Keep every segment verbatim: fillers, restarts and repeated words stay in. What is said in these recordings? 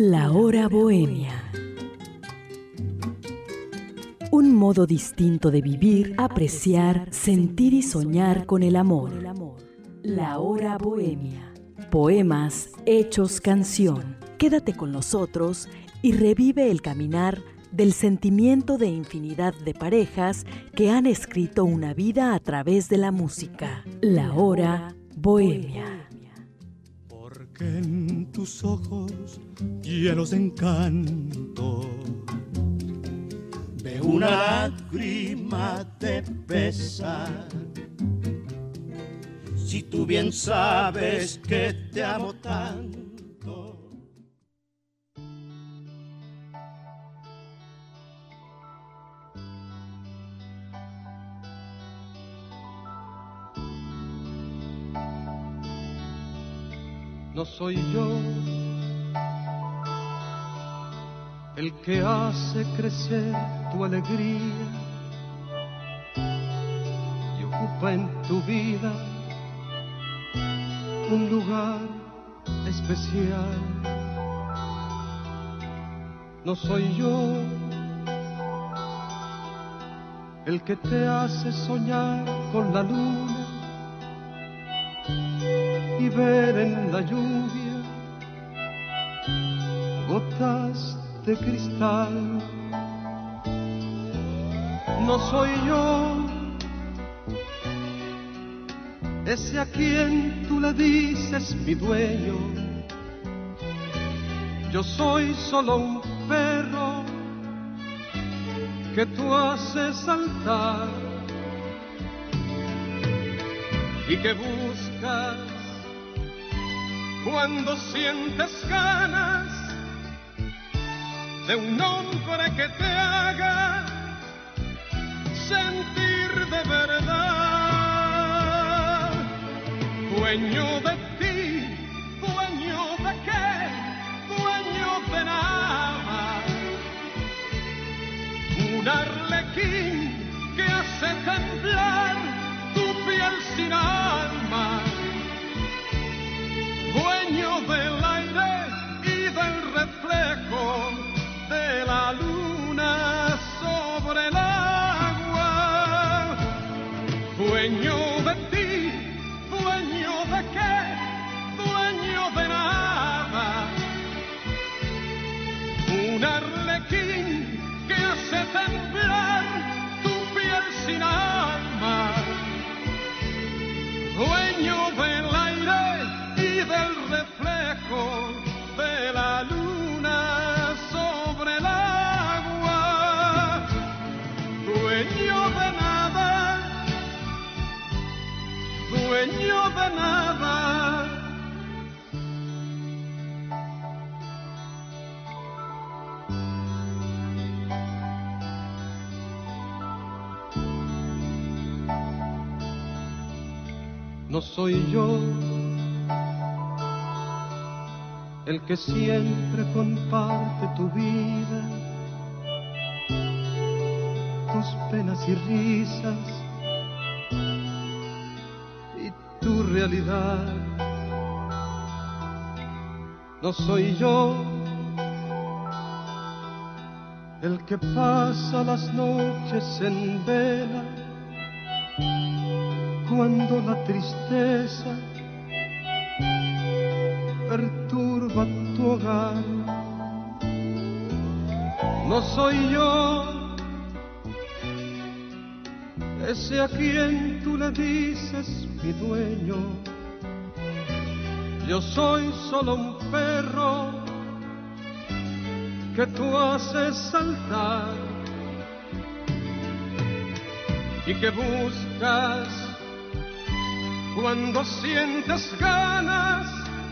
La hora bohemia. Un modo distinto de vivir, apreciar, sentir y soñar con el amor. La hora bohemia. Poemas hechos canción. Quédate con nosotros y revive el caminar del sentimiento de infinidad de parejas que han escrito una vida a través de la música. La hora bohemia. Porque en tus ojos llenos de encanto veo una lágrima de pesar. Si tú bien sabes que te amo tanto. No soy yo el que hace crecer tu alegría y ocupa en tu vida un lugar especial. No soy yo el que te hace soñar con la luna y ver en la lluvia gotas de cristal. No soy yo ese a quien tú le dices mi dueño. Yo soy solo un perro que tú haces saltar y que buscas cuando sientes ganas de un hombre que te haga sentir de verdad. Dueño de ti, dueño de qué, dueño de nada. Un arlequín que hace temblar tu piel sin alma. Dueño del aire y del reflejo de la luna sobre el agua. Dueño de ti, dueño de qué, dueño de nada. Un arlequín que hace temblar tu piel sin alma. Dueño del aire del reflejo de la luna sobre el agua. Dueño de nada, dueño de nada. No soy yo el que siempre comparte tu vida, tus penas y risas y tu realidad. No soy yo el que pasa las noches en vela cuando la tristeza perturba tu hogar. No soy yo ese a quien tú le dices mi dueño. Yo soy solo un perro que tú haces saltar y que buscas cuando sientes ganas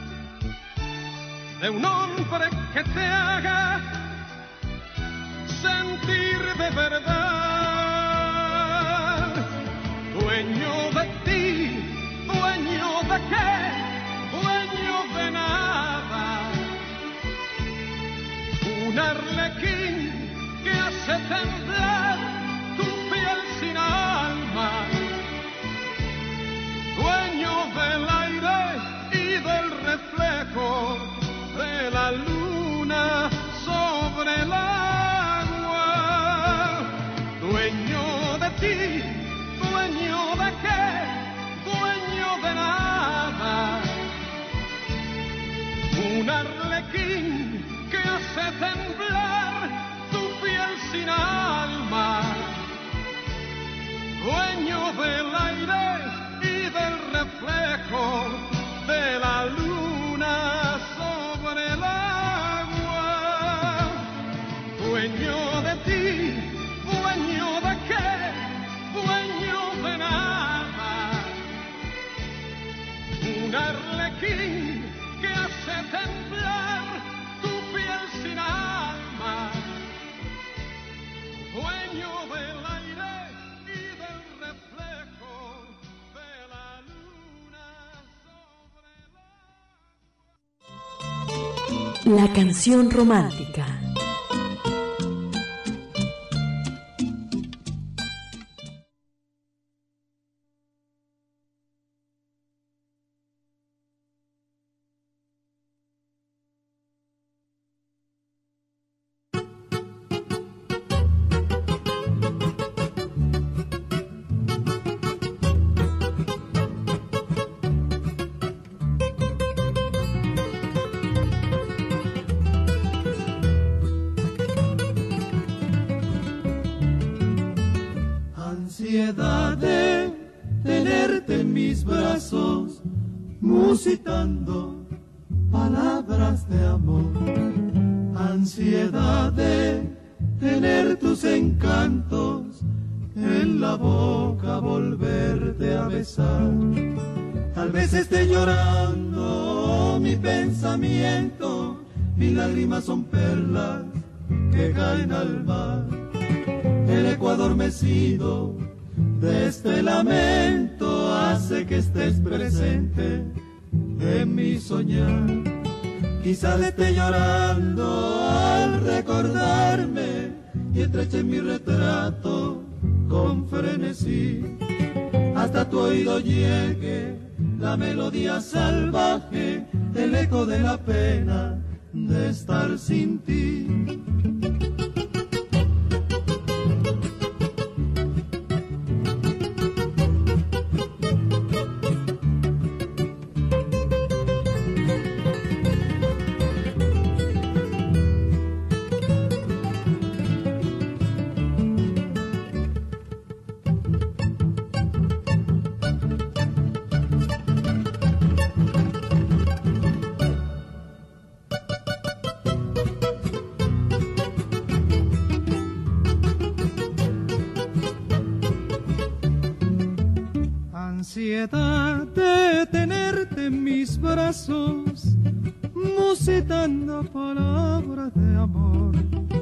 de un hombre que te haga sentir de verdad. Dueño de ti, dueño de qué, dueño de nada. Un arlequín que hace temblar tu piel sin alma. Dueño del aire y del reflejo de la luna ti, dueño de qué, dueño de nada. Un arlequín que hace temblar tu piel sin alma, dueño del aire y del reflejo de la luna sobre el agua, dueño de ti, dueño de qué, dueño de nada. Un arlequín que hace temblar tu piel sin alma, dueño del aire y del reflejo de la luna sobre el agua. La canción romántica. Ansiedad de tenerte en mis brazos, musitando palabras de amor. Ansiedad de tener tus encantos en la boca, volverte a besar. Tal vez esté llorando mi pensamiento, mis lágrimas son perlas que caen al mar. El eco adormecido de este lamento hace que estés presente en mi soñar. Quizás esté llorando al recordarme y estreche mi retrato con frenesí. Hasta tu oído llegue la melodía salvaje, el eco de la pena de estar sin ti. Ansiedad de tenerte en mis brazos, musitando palabras de amor.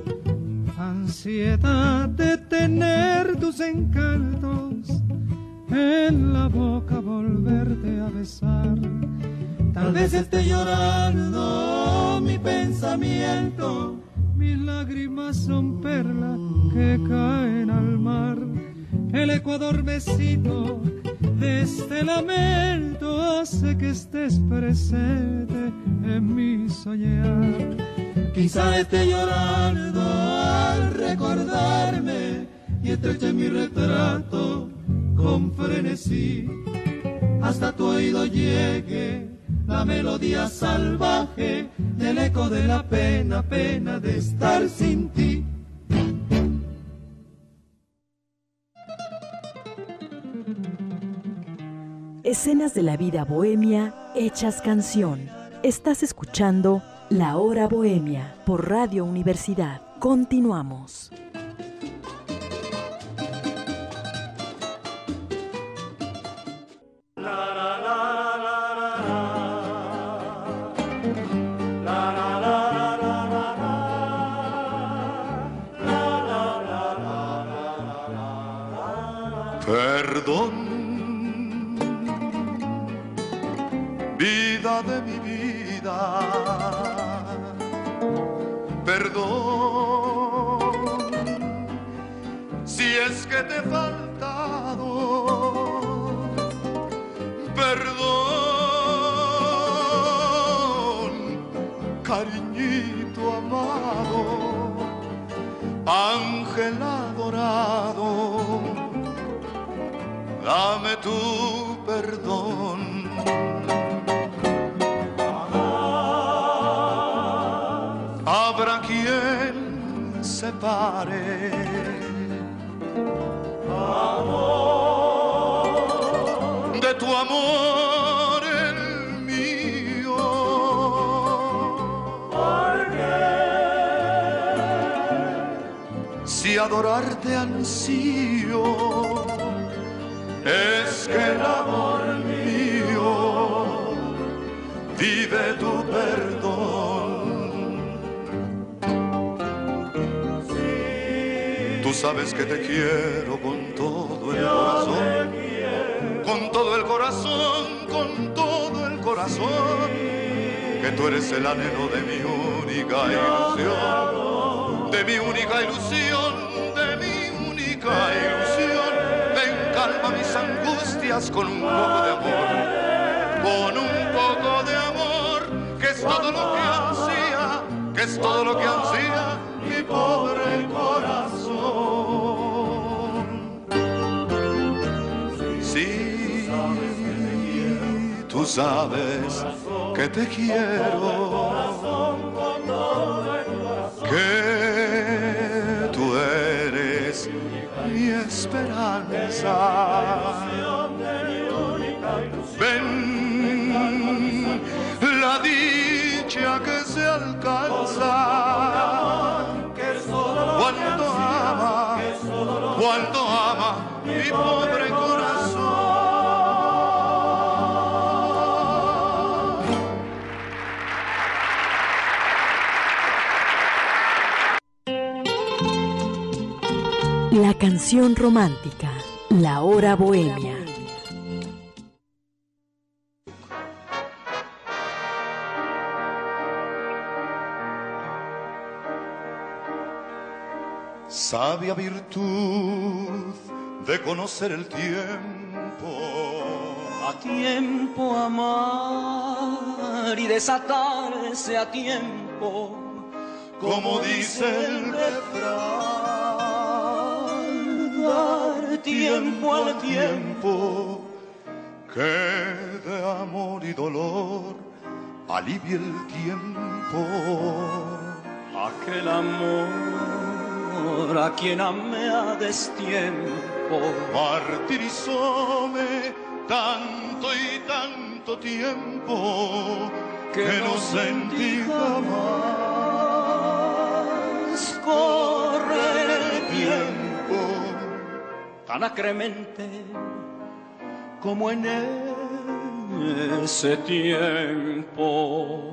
Ansiedad de tener tus encantos en la boca, volverte a besar. Tal vez esté llorando mi pensamiento, mis lágrimas son perlas que caen al mar. El eco adormecido de este lamento hace que estés presente en mi soñar. Quizá esté llorando al recordarme y estreche mi retrato con frenesí. Hasta tu oído llegue la melodía salvaje del eco de la pena, pena de estar sin ti. Escenas de la vida bohemia hechas canción. Estás escuchando La Hora Bohemia por Radio Universidad. Continuamos. Perdón, vida de mi vida, perdón, si es que te he faltado, perdón, cariñito amado, ángel adorado dame tu perdón. Habrá quien se pare, amor, de tu amor el mío, porque si adorarte ansío, es que el amor mío vive tu perdón. Tú sabes que te quiero con todo el corazón, con todo el corazón, con todo el corazón, que tú eres el anhelo de mi única ilusión, de mi única ilusión, de mi única ilusión. Ven, calma mis angustias con un poco de amor, con un poco de amor, que es todo lo que ansía, que es todo lo que ansía mi pobre corazón. Sí, tú sabes que te quiero, que tú eres mi esperanza. Ven, la dicha que se alcanza cuando ama, cuando ama mi pobre corazón. La canción romántica, la hora bohemia. Sabia virtud de conocer el tiempo, a tiempo amar y desatarse a tiempo, como dice el refrán, dar tiempo al tiempo que de amor y dolor alivie el tiempo. Aquel amor a quien amé a destiempo martirizóme tanto y tanto tiempo que, que no sentí jamás correr el tiempo tan acremente como en ese tiempo.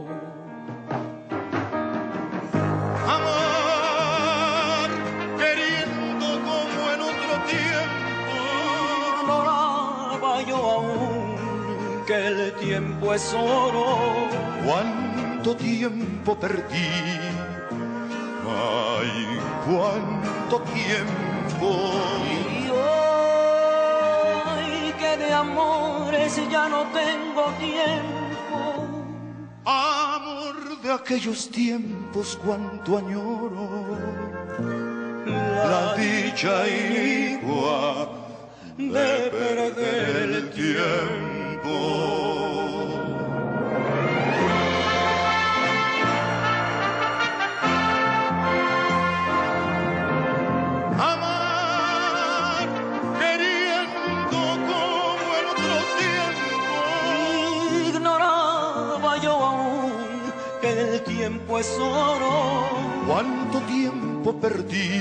Que el tiempo es oro. Cuánto tiempo perdí, ay, cuánto tiempo. Y hoy que de amores ya no tengo tiempo. Amor de aquellos tiempos, cuánto añoro. La, la dicha inigua de perder el tiempo. Amar queriendo como en otro tiempo. Ignoraba yo aún que el tiempo es oro. Cuánto tiempo perdí,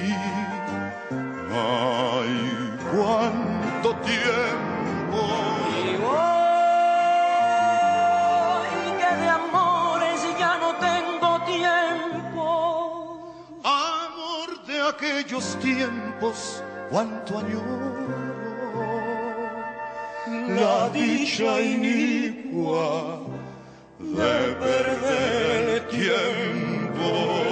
ay, cuánto tiempo. Y hoy que de amores ya no tengo tiempo. Amor de aquellos tiempos, cuánto añoro. La dicha inicua de perder el tiempo.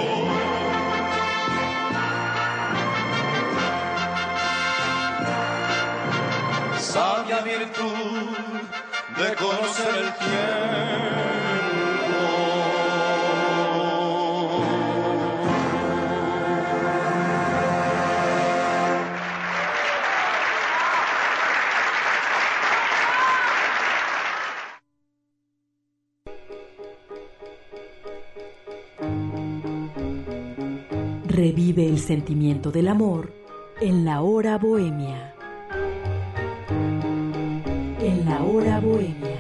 Sabia virtud de conocer el tiempo. Revive el sentimiento del amor en la hora bohemia. En la hora bohemia.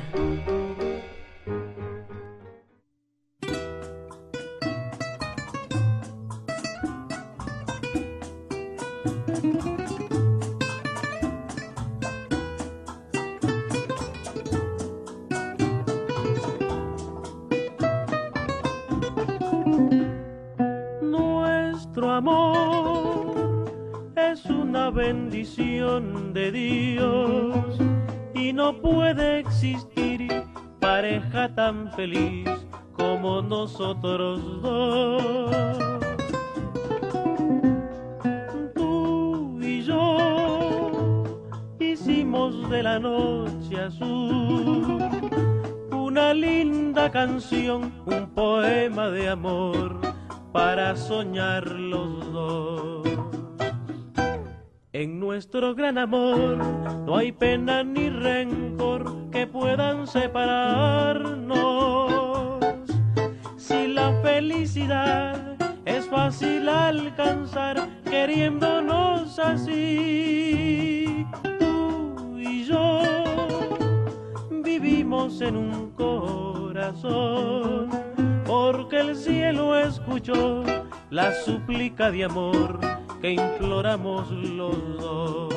Nuestro amor es una bendición de Dios y no puede existir pareja tan feliz como nosotros dos. Tú y yo hicimos de la noche azul una linda canción, un poema de amor para soñar los dos. En nuestro gran amor no hay pena ni rencor que puedan separarnos. Si la felicidad es fácil alcanzar queriéndonos así, tú y yo vivimos en un corazón, porque el cielo escuchó la súplica de amor que imploramos los dos.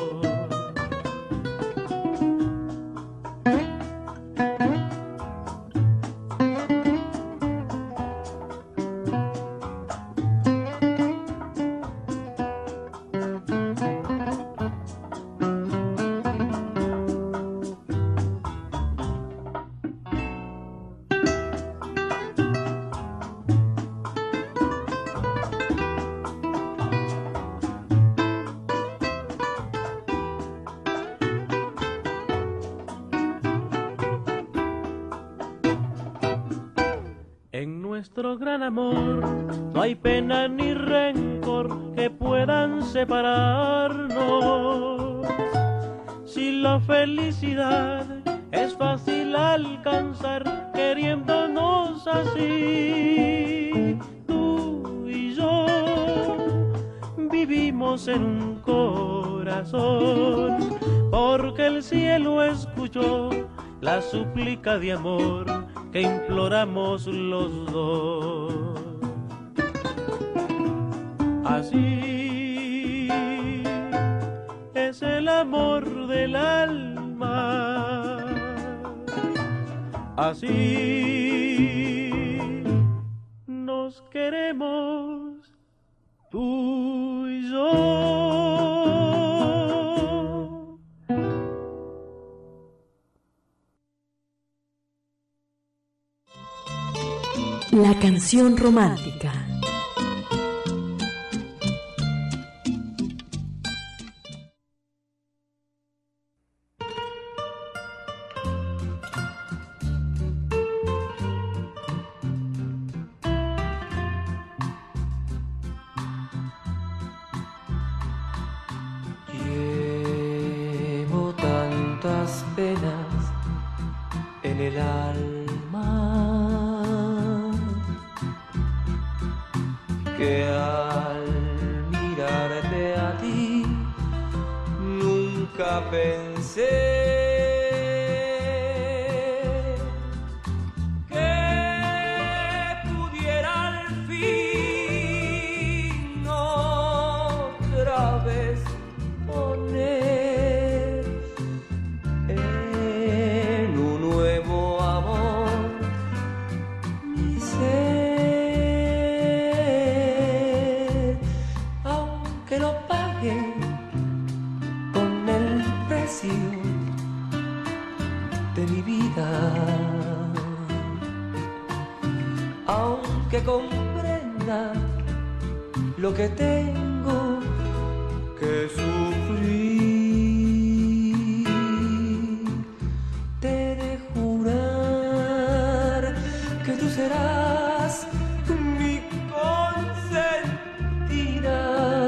En nuestro gran amor no hay pena ni rencor que puedan separarnos. Si la felicidad es fácil alcanzar queriéndonos así, tú y yo vivimos en un corazón, porque el cielo escuchó la súplica de amor que imploramos los dos. Así es el amor del alma, así nos queremos tú y yo. La canción romántica. Llevo tantas penas en el alma que al mirarte a ti nunca pensé que pudiera al fin otra vez poner en un nuevo amor mi ser, aunque lo pague con el precio de mi vida, aunque comprenda lo que tengo que sufrir, te he de jurar que tú serás mi consentida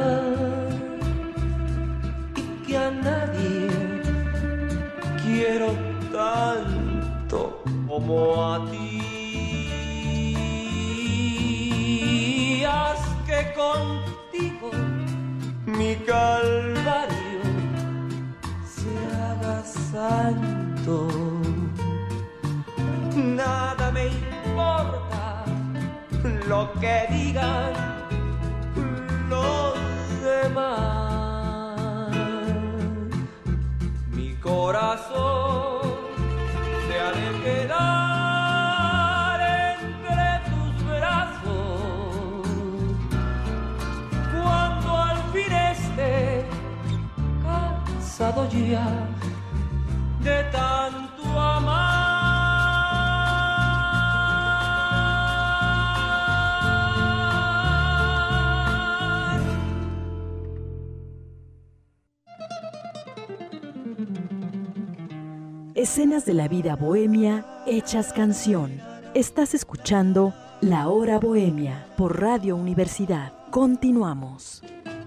y que a nadie quiero tanto como a ti. Haz que con calvario se haga santo. Nada me importa lo que digan los demás. Mi corazón se ha de quedar entre tus brazos cuando al fin esté cansado ya de tanto amar. Escenas de la vida bohemia hechas canción. Estás escuchando La Hora Bohemia por Radio Universidad. Continuamos.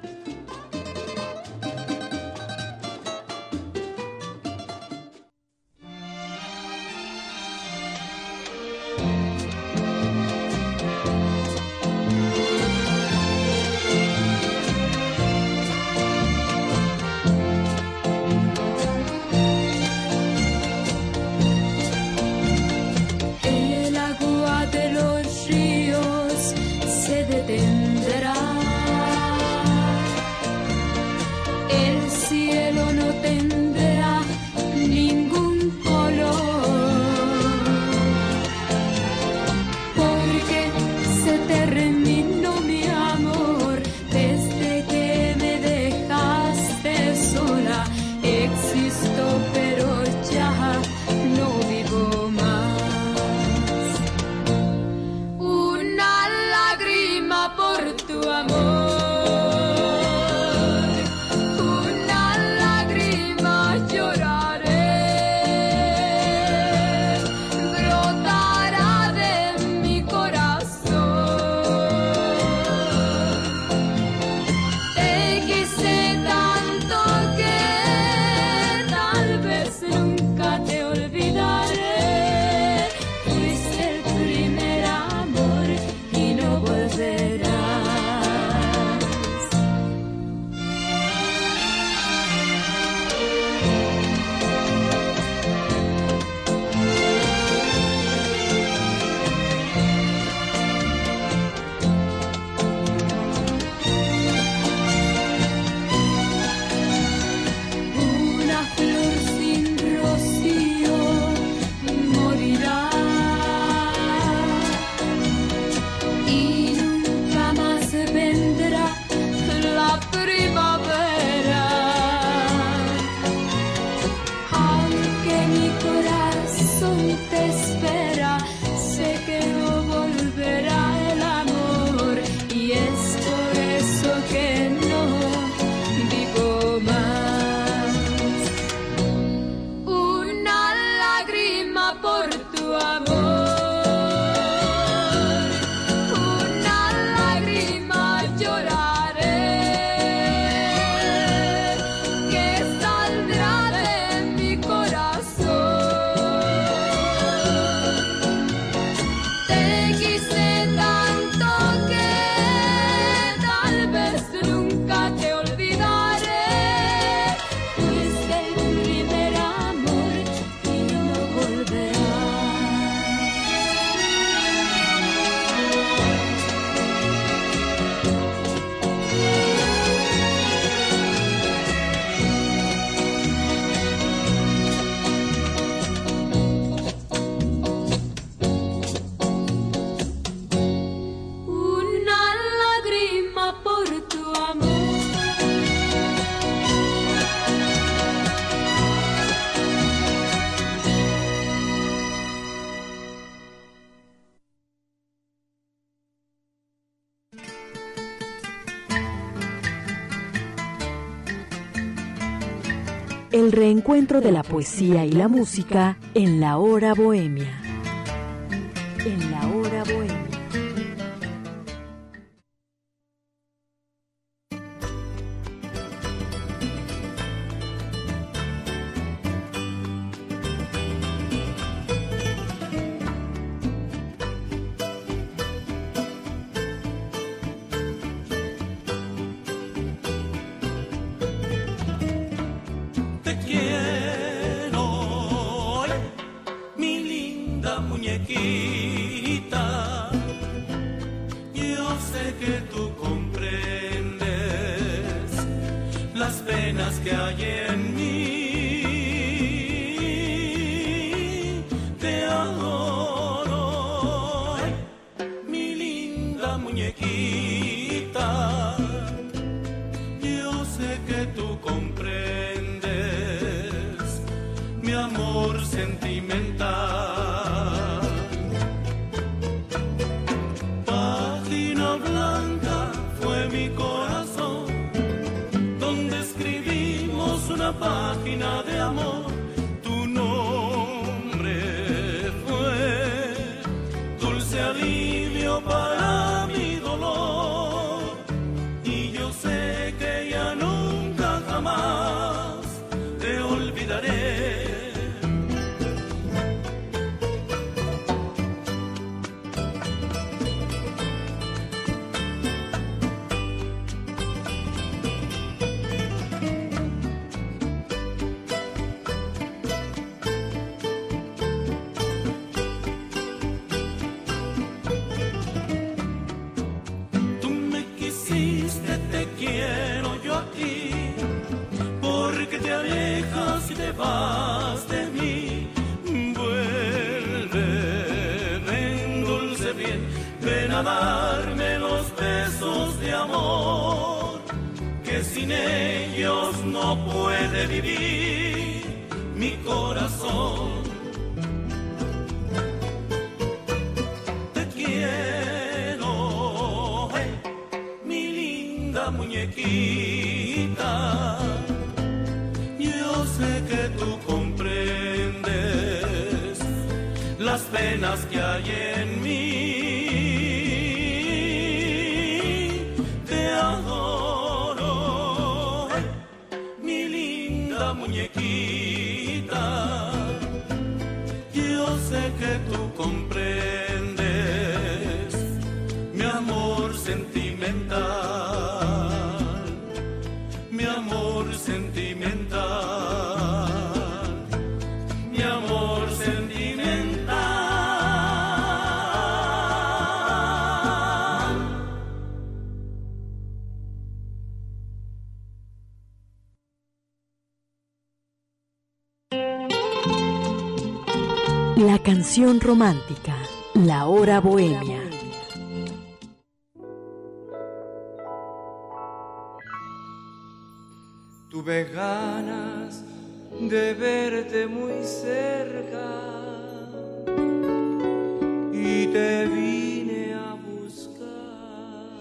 El reencuentro de la poesía y la música en La Hora Bohemia. En La Hora Bohemia. muñequita, yo sé que tú comprendes las penas que hay en mí. Te adoro, mi linda muñequita, yo sé que tú comprendes mi amor sentimental. Página blanca fue mi corazón, donde escribimos una página de amor. Tu nombre fue dulce alivio para mi dolor, y yo sé que ya nunca jamás te olvidaré. Quiero yo aquí, porque te alejas y te vas de mí. Vuelve, ven dulce bien, ven a darme los besos de amor, que sin ellos no puede vivir mi corazón. Te quiero, hey, mi linda muñequita, yo sé que tú comprendes las penas que hay en mí. Te adoro, hey, mi linda muñequita, yo sé que tú comprendes mi amor sentimental, mi amor sentimental, mi amor sentimental. La canción romántica, la hora bohemia. Tuve ganas de verte muy cerca y te vine a buscar.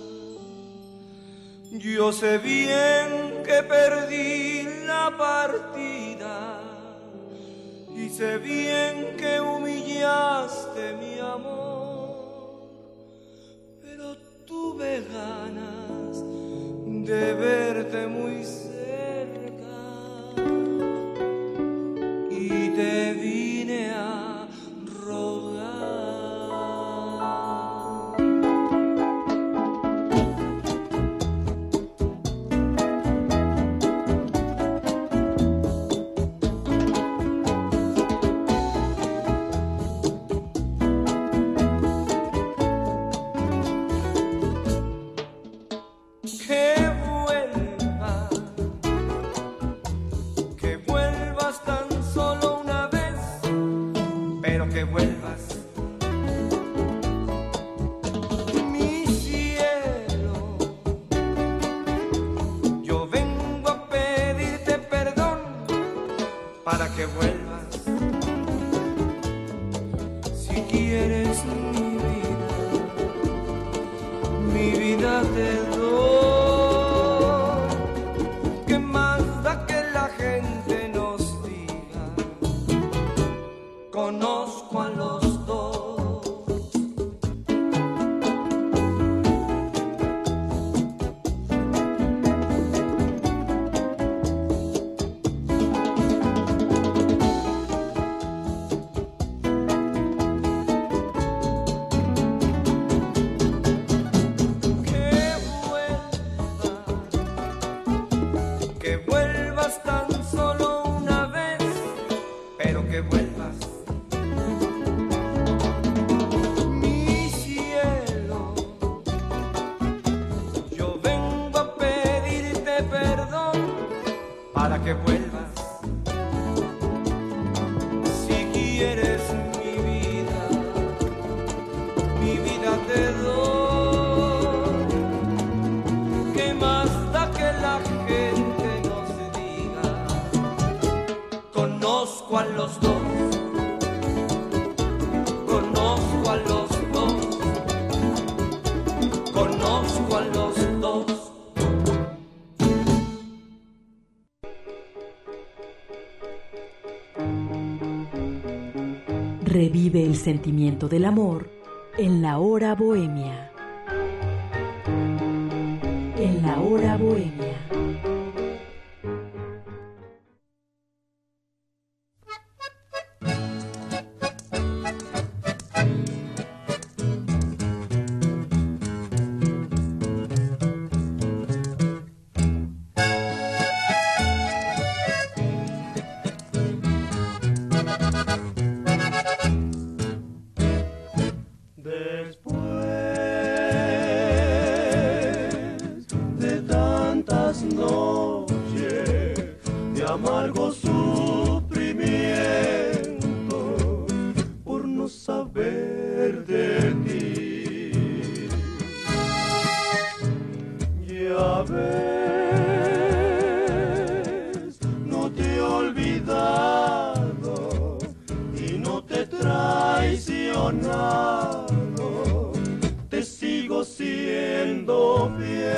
Yo sé bien que perdí la partida y sé bien que humillaste mi amor, pero tuve ganas de verte muy cerca y te vine a rogar. Que vuelvas, mi cielo. Yo vengo a pedirte perdón para que vuelvas. Si quieres mi vida, mi vida te doy. ¿Qué más da que la gente nos diga? Conozco a los dos. Que que vuelvas. Si quieres mi vida, mi vida te doy. ¿Qué más da que la gente nos diga? Conozco a los dos. Conozco a los dos. Conozco a los dos. Revive el sentimiento del amor en la hora bohemia. En la hora bohemia. Amargo sufrimiento por no saber de ti. Ya ves, no te he olvidado y no te he traicionado. Te sigo siendo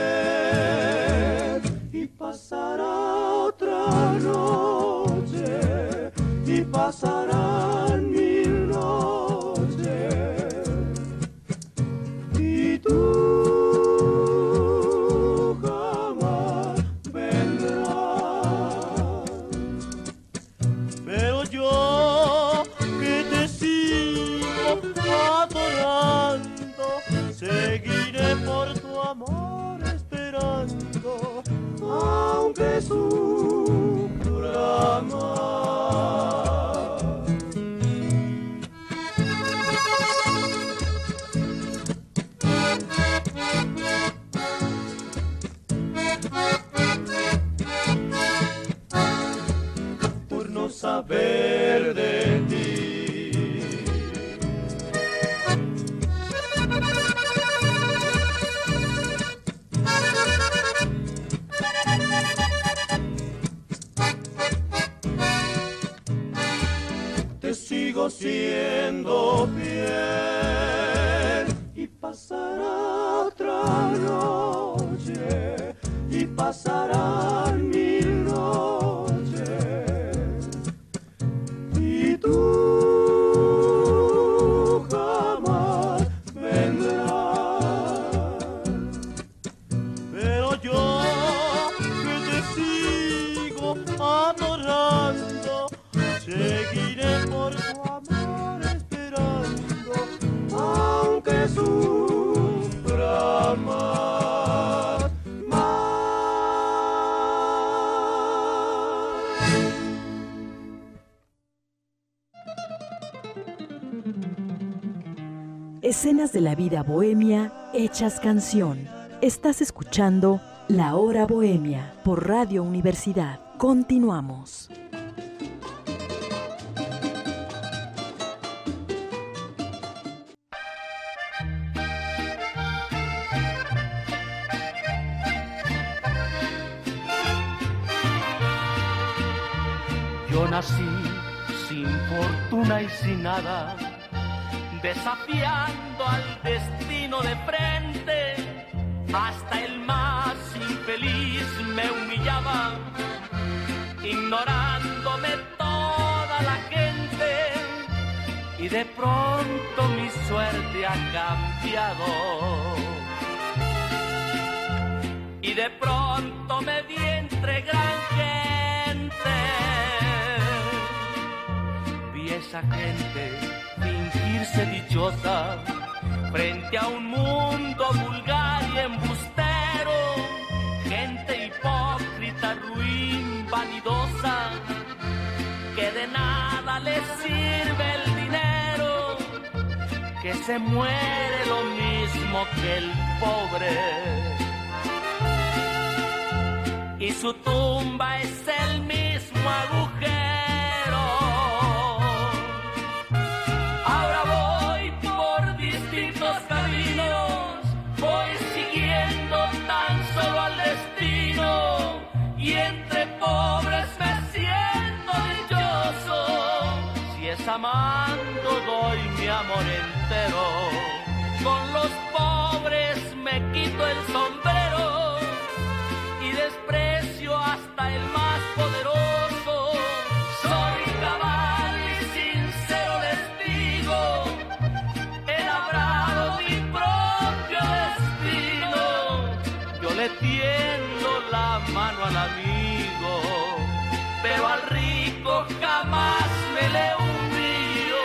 fiel y pasará otra noche y pasarán mil noches y tú jamás vendrás. Pero yo que te sigo adorando, seguiré por tu amor esperando, aunque sufra más. Por no saber de ti. Te sigo siendo fiel y pasará otra noche y pasarán mil noches y tú jamás vendrás. Pero yo que te sigo adorando, seguiré por tu amor esperando, aunque sufra más, más. Escenas de la vida bohemia hechas canción. Estás escuchando La Hora Bohemia por Radio Universidad. Continuamos. Yo nací sin fortuna y sin nada, desafiando al destino de frente. Hasta el más infeliz me humillaba, ignorándome toda la gente. Y de pronto mi suerte ha cambiado, y de pronto me vi entre gran gente. Vi esa gente fingirse dichosa frente a un mundo vulgar y embustero, gente hipócrita, ruin, vanidosa, que de nada les sirve el dinero, que se muere lo mismo que el pobre, y su tumba es el mismo mismo agujero. Ahora voy por distintos caminos, voy siguiendo tan solo al destino, y entre pobres me siento dichoso. Si es amando doy mi amor entero, con los pobres me quito el sombrero y desprecio hasta el más poderoso. Soy cabal y sincero les digo, he labrado mi propio destino. Yo le tiendo la mano al amigo, pero al rico jamás me le humillo.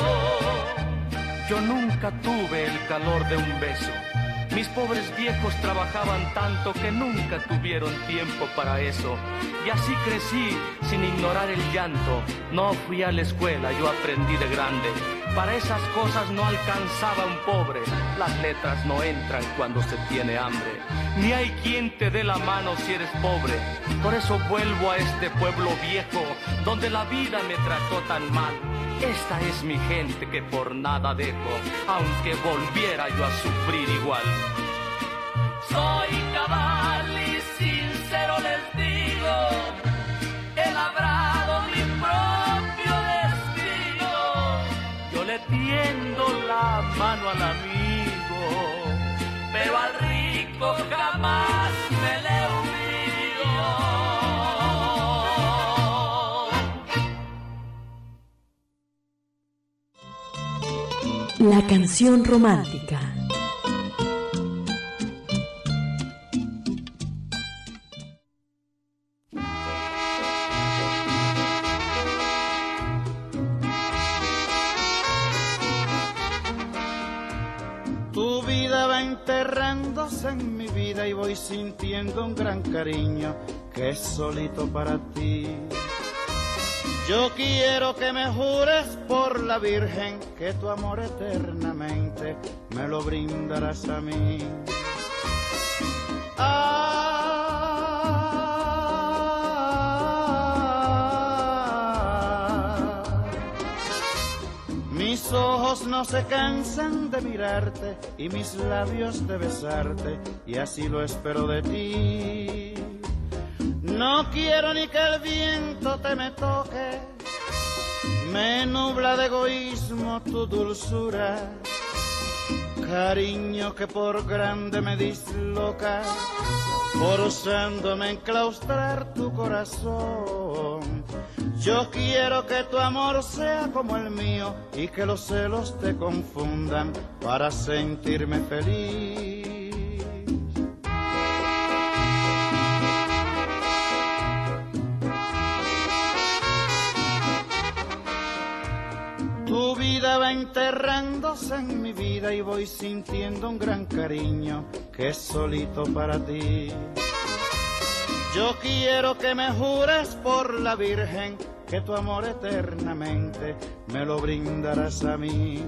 Yo nunca tuve el calor de un beso. Mis pobres viejos trabajaban tanto que nunca tuvieron tiempo para eso. Y así crecí sin ignorar el llanto. No fui a la escuela, yo aprendí de grande. Para esas cosas no alcanzaba un pobre. Las letras no entran cuando se tiene hambre. Ni hay quien te dé la mano si eres pobre. Por eso vuelvo a este pueblo viejo, donde la vida me trató tan mal. Esta es mi gente que por nada dejo, aunque volviera yo a sufrir igual. Soy cabal y sincero les digo, he labrado mi propio destino. Yo le tiendo la mano al amigo, pero al rico jamás me le humillo. La canción romántica. Tu vida va enterrándose en mi vida y voy sintiendo un gran cariño que es solito para ti. Yo quiero que me jures por la Virgen que tu amor eternamente me lo brindarás a mí. Ah, mis ojos no se cansan de mirarte y mis labios de besarte, y así lo espero de ti. No quiero ni que el viento te me toque, me nubla de egoísmo tu dulzura, cariño que por grande me disloca, forzándome a enclaustrar tu corazón. Yo quiero que tu amor sea como el mío y que los celos te confundan para sentirme feliz. Tu vida va enterrándose en mi vida y voy sintiendo un gran cariño que es solito para ti. Yo quiero que me jures por la Virgen que tu amor eternamente me lo brindarás a mí.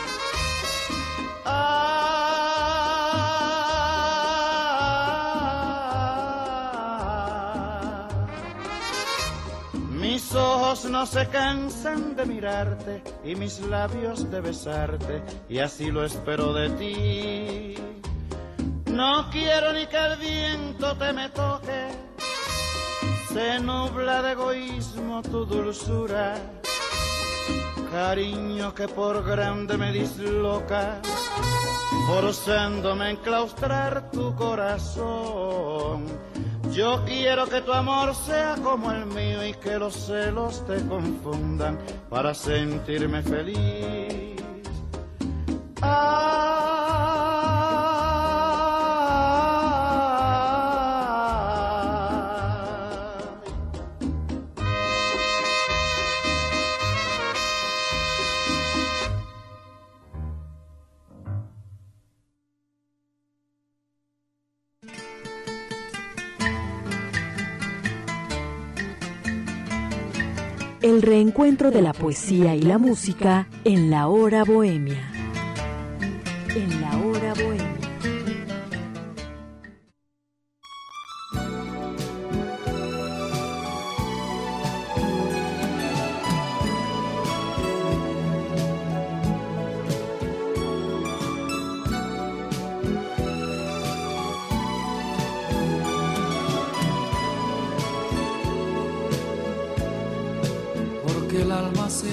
Ah, mis ojos no se cansan de mirarte y mis labios de besarte, y así lo espero de ti. No quiero ni que el viento te me toque, se nubla de egoísmo tu dulzura, cariño que por grande me disloca, forzándome a enclaustrar tu corazón. Yo quiero que tu amor sea como el mío y que los celos te confundan para sentirme feliz. Ah, El reencuentro de la poesía y la música en la hora bohemia. En la hora bohemia.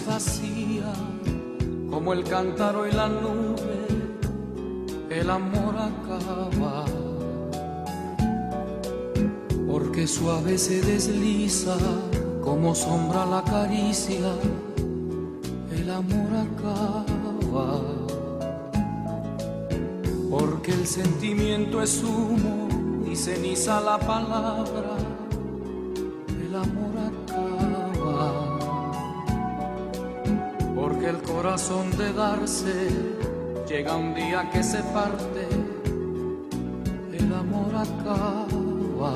vacía como el cántaro y la nube, el amor acaba. Porque suave se desliza como sombra la caricia, el amor acaba. Porque el sentimiento es humo y ceniza la palabra, el amor acaba. Porque el corazón de darse llega un día que se parte, el amor acaba.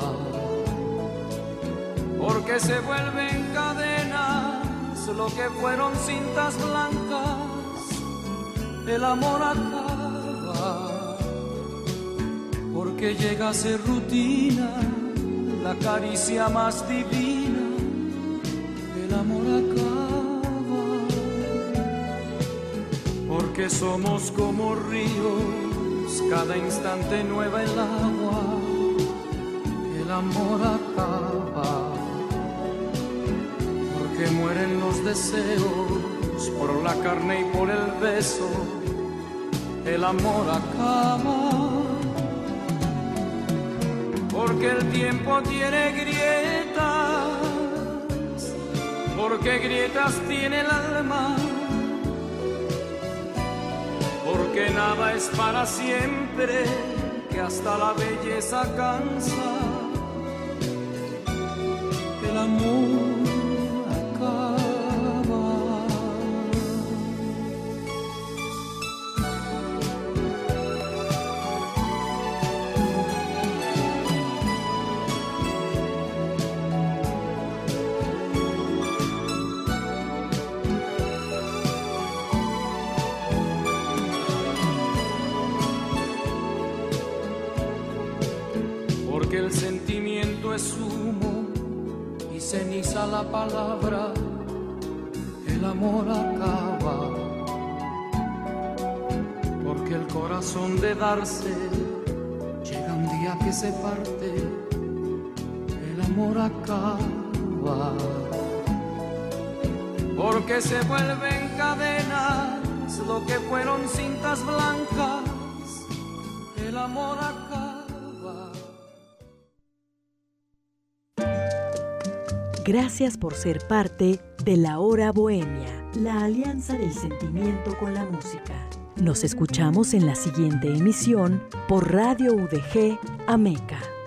Porque se vuelven cadenas lo que fueron cintas blancas, el amor acaba. Porque llega a ser rutina la caricia más divina, el amor acaba. Porque somos como ríos, cada instante nueva el agua, el amor acaba. Porque mueren los deseos por la carne y por el beso, el amor acaba. Porque el tiempo tiene grietas, porque grietas tiene el alma, porque nada es para siempre, que hasta la belleza cansa, el amor acaba. Porque el sentimiento es humo y ceniza la palabra, el amor acaba. Porque el corazón de darse llega un día que se parte, el amor acaba. Porque se vuelven cadenas lo que fueron cintas blancas, el amor acaba. Gracias por ser parte de La Hora Bohemia, la alianza del sentimiento con la música. Nos escuchamos en la siguiente emisión por Radio U D G Ameca.